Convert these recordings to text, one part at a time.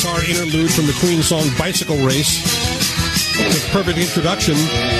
guitar interlude from the Queen song Bicycle Race. With perfect introduction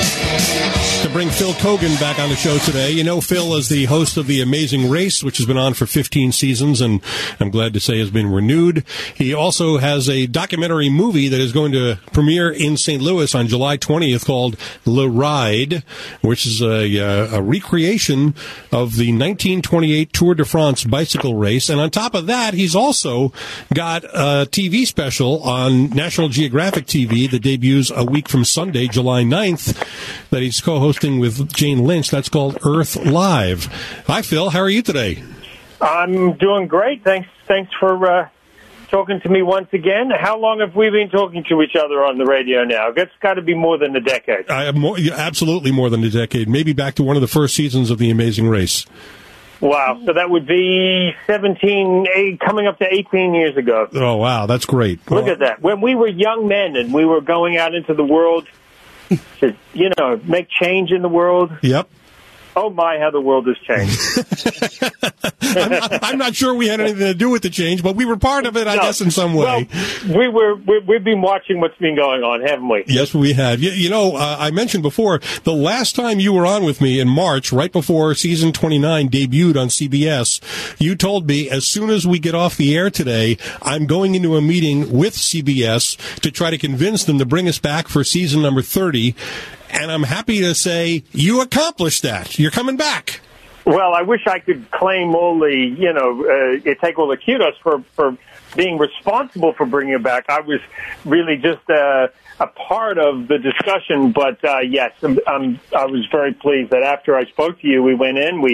to bring Phil Kogan back on the show today. You know Phil as the host of The Amazing Race, which has been on for 15 seasons, and I'm glad to say has been renewed. He also has a documentary movie that is going to premiere in St. Louis on July 20th called Le Ride, which is a recreation of the 1928 Tour de France bicycle race. And on top of that, he's also got a TV special on National Geographic TV that debuts a week from Sunday, July 9th, that he's co-hosting with Jane Lynch. That's called Earth Live. Hi, Phil. How are you today? I'm doing great. Thanks for talking to me once again. How long have we been talking to each other on the radio now? It's got to be more than a decade. Absolutely more than a decade. Maybe back to one of the first seasons of The Amazing Race. Wow. So that would be 17, coming up to 18 years ago. Oh, wow. That's great. Look at that. When we were young men and we were going out into the world to, make change in the world. Yep. Oh, my, how the world has changed. I'm not sure we had anything to do with the change, but we were part of it, I guess, in some way. Well, we've been watching what's been going on, haven't we? Yes, we had. I mentioned before, the last time you were on with me in March, right before season 29 debuted on CBS, you told me, as soon as we get off the air today, I'm going into a meeting with CBS to try to convince them to bring us back for season number 30. And I'm happy to say you accomplished that. You're coming back. Well, I wish I could claim all the, take all the kudos for being responsible for bringing it back. I was really just a part of the discussion. But, yes, I was very pleased that after I spoke to you, we went in.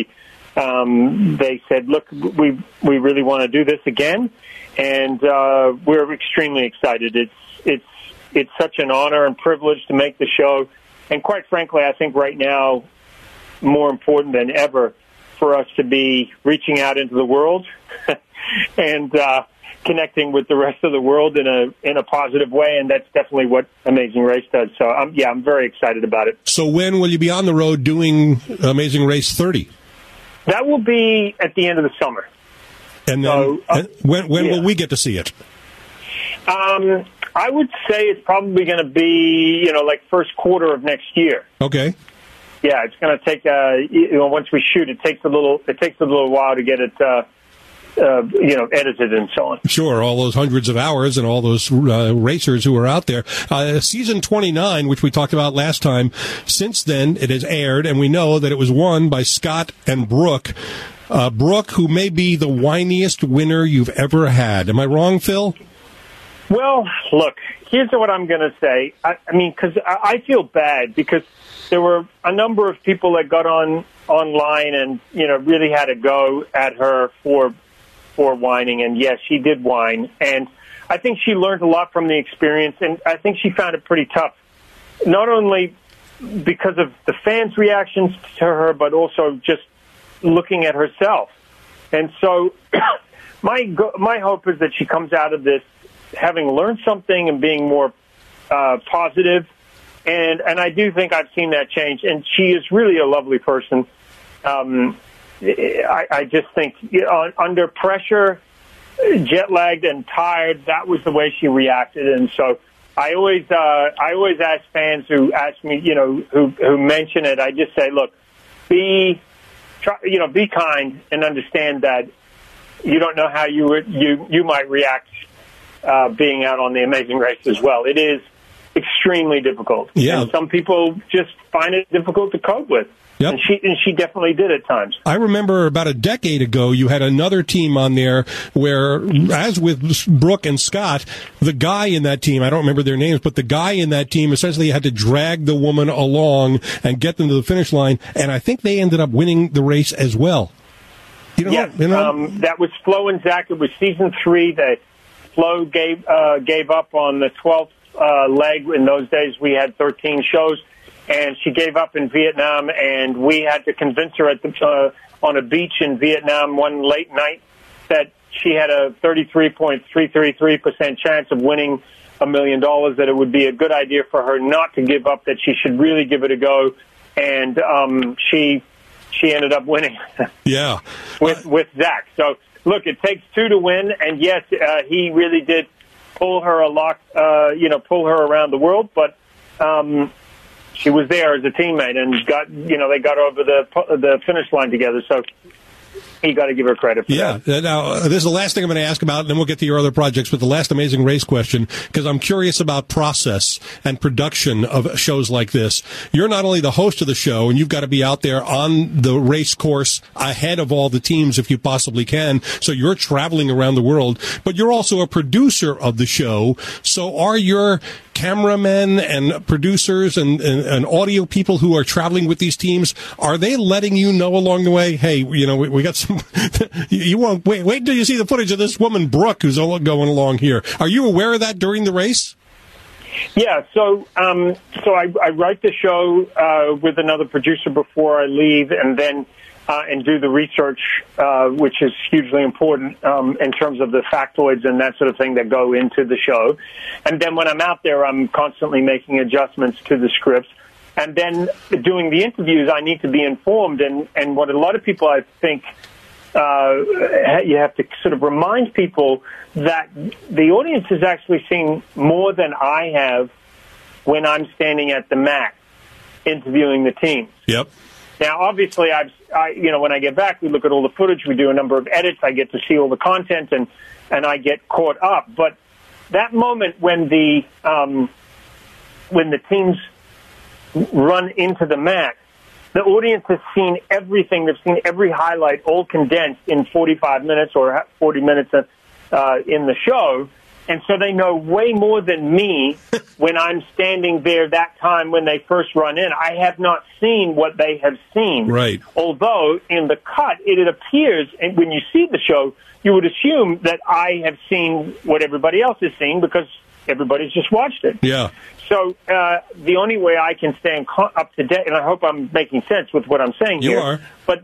They said, look, we really want to do this again. And we're extremely excited. It's such an honor and privilege to make the show. And quite frankly, I think right now, more important than ever, for us to be reaching out into the world and connecting with the rest of the world in a positive way, and that's definitely what Amazing Race does. So, I'm very excited about it. So when will you be on the road doing Amazing Race 30? That will be at the end of the summer. And then when will we get to see it? I would say it's probably going to be, like first quarter of next year. Okay. Yeah, it's going to take, once we shoot, it takes a little while to get it, edited and so on. Sure, all those hundreds of hours and all those racers who are out there. Season 29, which we talked about last time, since then it has aired, and we know that it was won by Scott and Brooke. Brooke, who may be the whiniest winner you've ever had. Am I wrong, Phil? Well, look, here's what I'm going to say. Because I feel bad because there were a number of people that got online and, really had to go at her for whining. And, yes, she did whine. And I think she learned a lot from the experience, and I think she found it pretty tough, not only because of the fans' reactions to her, but also just looking at herself. And so my hope is that she comes out of this having learned something and being more positive. And I do think I've seen that change. And she is really a lovely person. I just think under pressure, jet-lagged and tired, that was the way she reacted. And so I always ask fans who ask me, who mention it, I just say, look, be kind and understand that you don't know how you might react being out on The Amazing Race as well. It is extremely difficult. Yeah. And some people just find it difficult to cope with. Yep. And she definitely did at times. I remember about a decade ago, you had another team on there where, as with Brooke and Scott, the guy in that team, I don't remember their names, but the guy in that team essentially had to drag the woman along and get them to the finish line, and I think they ended up winning the race as well. That was Flo and Zach. It was season 3 that Flo gave up on the 12th leg. In those days, we had 13 shows. And she gave up in Vietnam, and we had to convince her on a beach in Vietnam one late night that she had a 33.333% chance of winning $1 million, that it would be a good idea for her not to give up, that she should really give it a go. And she ended up winning. Yeah. with Zach. So, look, it takes 2 to win, and yes, he really did pull her pull her around the world, but she was there as a teammate and they got over the finish line together. So you got to give her credit for that. Yeah. Now, this is the last thing I'm going to ask about, and then we'll get to your other projects, but the last Amazing Race question, because I'm curious about process and production of shows like this. You're not only the host of the show, and you've got to be out there on the race course ahead of all the teams if you possibly can, so you're traveling around the world, but you're also a producer of the show. So are your cameramen and producers and audio people who are traveling with these teams, are they letting you know along the way, hey, we got some, you won't wait until you see the footage of this woman, Brooke, who's going along here. Are you aware of that during the race? Yeah, so I write the show with another producer before I leave, and then and do the research, which is hugely important in terms of the factoids and that sort of thing that go into the show. And then when I'm out there, I'm constantly making adjustments to the scripts. And then doing the interviews, I need to be informed. And what a lot of people, I think, you have to sort of remind people that the audience is actually seeing more than I have when I'm standing at the mat interviewing the teams. Yep. Now, obviously, when I get back, we look at all the footage, we do a number of edits, I get to see all the content, and I get caught up. But that moment when the teams run into the mat, the audience has seen everything. They've seen every highlight, all condensed in 45 minutes or 40 minutes in the show. And so they know way more than me when I'm standing there that time when they first run in. I have not seen what they have seen. Right. Although in the cut, it appears, and when you see the show, you would assume that I have seen what everybody else has seen because everybody's just watched it. Yeah. So the only way I can stay up to date, and I hope I'm making sense with what I'm saying here. You are. But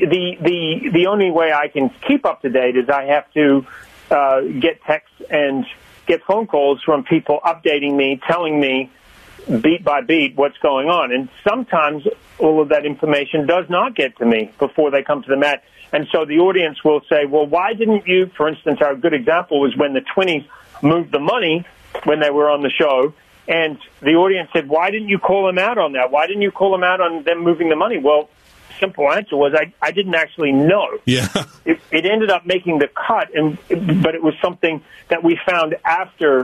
the only way I can keep up to date is I have to get texts and get phone calls from people updating me, telling me beat by beat what's going on. And sometimes all of that information does not get to me before they come to the mat. And so the audience will say, well, why didn't you, for instance, our good example was when the 20s moved the money when they were on the show. And the audience said, why didn't you call them out on that? Why didn't you call them out on them moving the money? Well, simple answer was I didn't actually know. Yeah. It ended up making the cut, but it was something that we found after.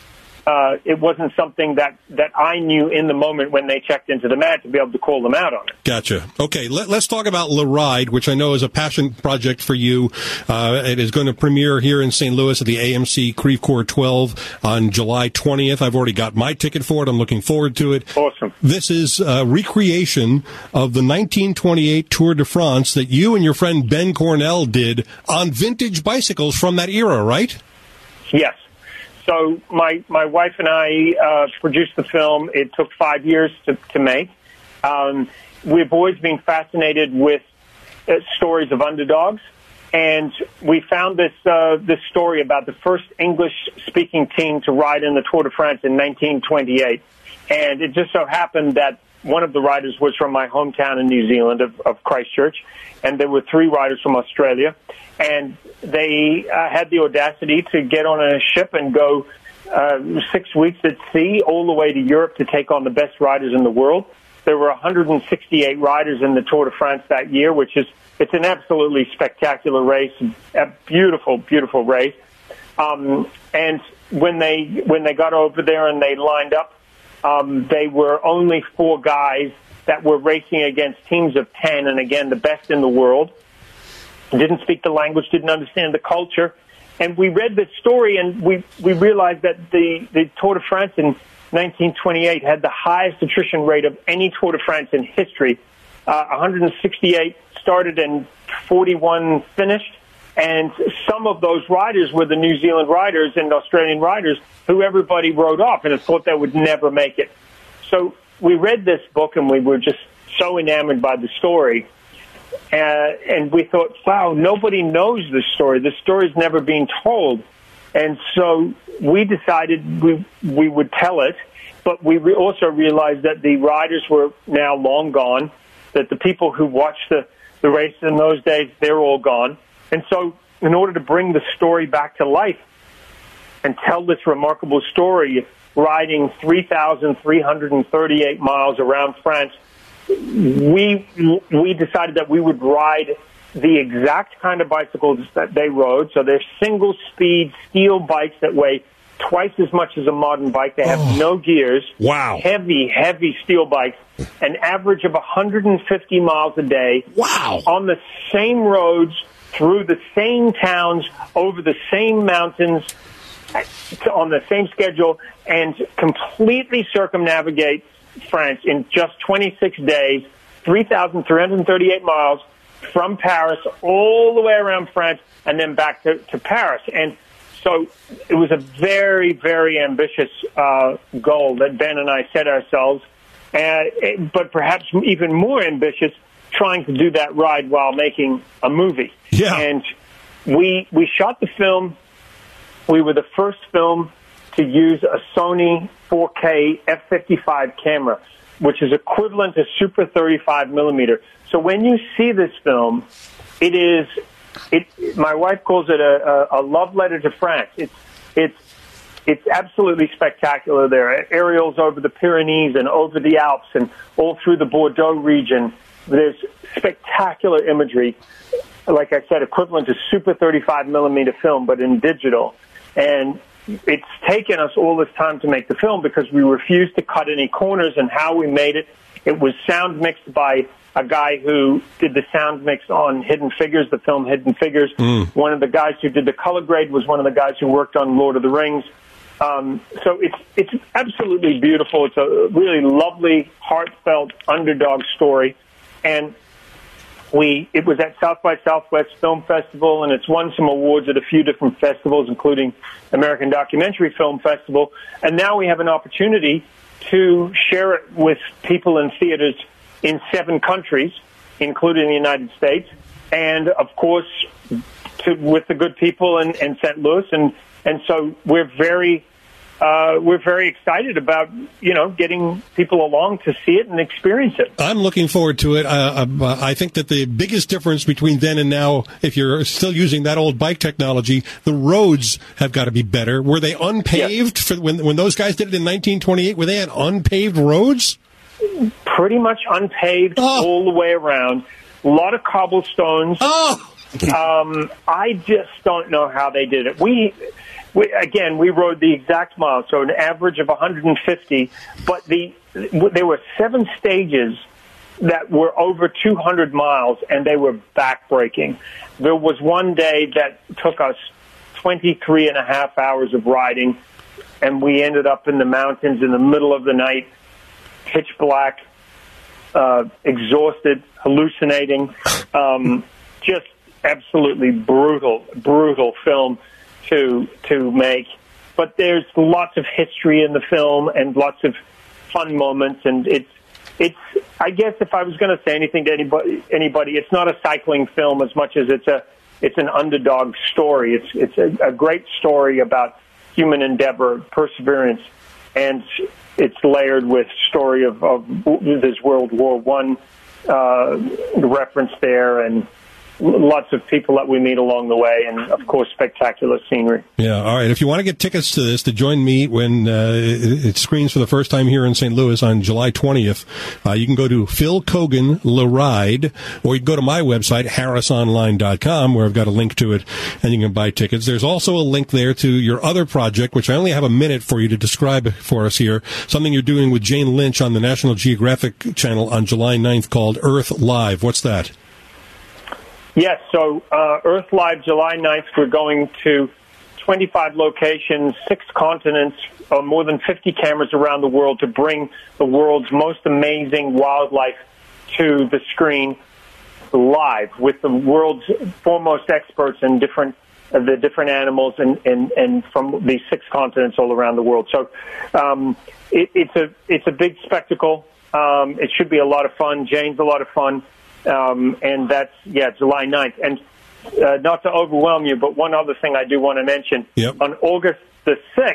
It wasn't something that I knew in the moment when they checked into the mat to be able to call them out on it. Gotcha. Okay, let's talk about Le Ride, which I know is a passion project for you. It is going to premiere here in St. Louis at the AMC Creve Coeur 12 on July 20th. I've already got my ticket for it. I'm looking forward to it. Awesome. This is a recreation of the 1928 Tour de France that you and your friend Ben Cornell did on vintage bicycles from that era, right? Yes. So my wife and I produced the film. It took 5 years to make. We've always been fascinated with stories of underdogs, and we found this story about the first English-speaking team to ride in the Tour de France in 1928. And it just so happened that one of the riders was from my hometown in New Zealand of Christchurch, and there were 3 riders from Australia. And they had the audacity to get on a ship and go 6 weeks at sea all the way to Europe to take on the best riders in the world. There were 168 riders in the Tour de France that year, it's an absolutely spectacular race, a beautiful, beautiful race. And when they got over there and they lined up, they were only 4 guys that were racing against teams of 10, and again, the best in the world. Didn't speak the language, didn't understand the culture. And we read this story, and we realized that the Tour de France in 1928 had the highest attrition rate of any Tour de France in history. 168 started and 41 finished. And some of those riders were the New Zealand riders and Australian riders who everybody wrote off and thought they would never make it. So we read this book, and we were just so enamored by the story. And we thought, wow, nobody knows this story. This story's never been told. And so we decided we would tell it, but we also realized that the riders were now long gone, that the people who watched the race in those days, they're all gone. And so in order to bring the story back to life, and tell this remarkable story, riding 3,338 miles around France, we decided that we would ride the exact kind of bicycles that they rode. So they're single-speed steel bikes that weigh twice as much as a modern bike. They have no gears. Wow. Heavy steel bikes. An average of 150 miles a day. Wow. On the same roads, through the same towns, over the same mountains, on the same schedule, and completely circumnavigate France in just 26 days, 3,338 miles from Paris all the way around France and then back to Paris. And so it was a very, very ambitious goal that Ben and I set ourselves, but perhaps even more ambitious, trying to do that ride while making a movie. Yeah. And we shot the film. We were the first film to use a Sony 4K f/55 camera, which is equivalent to Super 35 millimeter. So when you see this film, my wife calls it a love letter to France. It's absolutely spectacular. There are aerials over the Pyrenees and over the Alps and all through the Bordeaux region. There's spectacular imagery, like I said, equivalent to Super 35 millimeter film, but in digital. And it's taken us all this time to make the film because we refused to cut any corners in how we made it. It was sound mixed by a guy who did the sound mix on Hidden Figures, the film Hidden Figures. One of the guys who did the color grade was one of the guys who worked on Lord of the Rings. So it's absolutely beautiful. It's a really lovely, heartfelt underdog story. And it was at South by Southwest Film Festival, and it's won some awards at a few different festivals, including American Documentary Film Festival. And now we have an opportunity to share it with people in theaters in 7 countries, including the United States, and of course with the good people in St. Louis. And so we're very excited about, getting people along to see it and experience it. I'm looking forward to it. I think that the biggest difference between then and now, if you're still using that old bike technology, the roads have got to be better. Were they unpaved for when those guys did it in 1928? Were they on unpaved roads? Pretty much unpaved all the way around. A lot of cobblestones. I just don't know how they did it. We rode the exact mile, so an average of 150, but there were 7 stages that were over 200 miles, and they were backbreaking. There was one day that took us 23 and a half hours of riding, and we ended up in the mountains in the middle of the night, pitch black, exhausted, hallucinating, just absolutely brutal film to make. But there's lots of history in the film and lots of fun moments, and it's I guess if I was going to say anything to anybody, it's not a cycling film as much as it's an underdog story. It's a great story about human endeavor, perseverance, and it's layered with story of there's World War I reference there, and lots of people that we meet along the way, and of course spectacular scenery. Yeah, all right. If you want to get tickets to this, to join me when it screens for the first time here in St. Louis on July 20th, you can go to Phil Kogan Le Ride, or you can go to my website, harrisonline.com, where I've got a link to it, and you can buy tickets. There's also a link there to your other project, which I only have a minute for you to describe for us here, something you're doing with Jane Lynch on the National Geographic Channel on July 9th called Earth Live. What's that? Yes, so Earth Live, July 9th, we're going to 25 locations, 6 continents, more than 50 cameras around the world to bring the world's most amazing wildlife to the screen live with the world's foremost experts in the different animals and from these 6 continents all around the world. So it's a big spectacle. It should be a lot of fun. Jane's a lot of fun. And that's, July 9th. And not to overwhelm you, but one other thing I do want to mention. Yep. On August the 6th,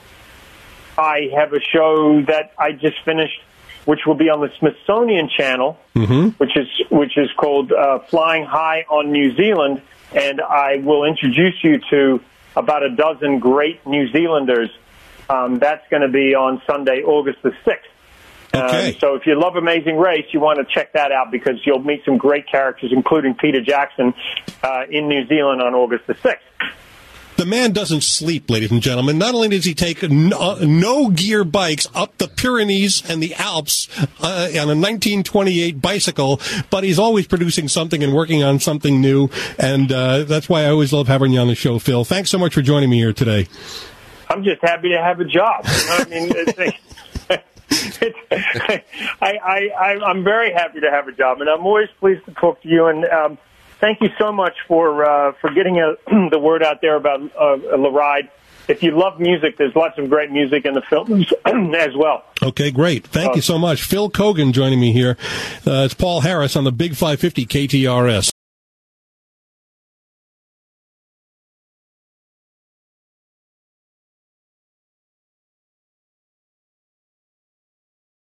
I have a show that I just finished, which will be on the Smithsonian Channel, which is called Flying High on New Zealand. And I will introduce you to about a dozen great New Zealanders. That's going to be on Sunday, August the 6th. Okay. So if you love Amazing Race, you want to check that out because you'll meet some great characters, including Peter Jackson, in New Zealand on August the 6th. The man doesn't sleep, ladies and gentlemen. Not only does he take no-gear bikes up the Pyrenees and the Alps on a 1928 bicycle, but he's always producing something and working on something new, and that's why I always love having you on the show, Phil. Thanks so much for joining me here today. I'm just happy to have a job. I mean, I'm very happy to have a job, and I'm always pleased to talk to you. And thank you so much for getting the word out there about the ride. If you love music, there's lots of great music in the films as well. Okay, great. Thank you so much. Phil Keoghan joining me here. It's Paul Harris on the Big 550 KTRS.